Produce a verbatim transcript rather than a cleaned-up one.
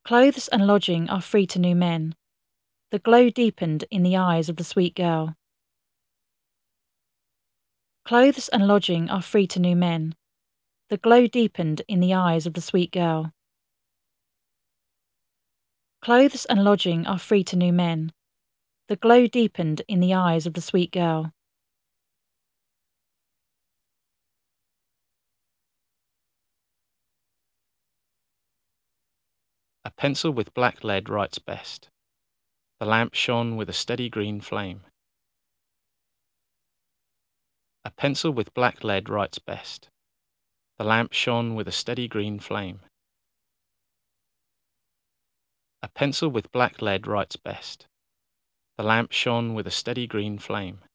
Clothes and lodging are free to new men. The glow deepened in the eyes of the sweet girl. Clothes and lodging are free to new men. The glow deepened in the eyes of the sweet girl. Clothes and lodging are free to new men. The glow deepened in the eyes of the sweet girl. A pencil with black lead writes best. The lamp shone with a steady green flame. A pencil with black lead writes best. The lamp shone with a steady green flame. A pencil with black lead writes best. The lamp shone with a steady green flame.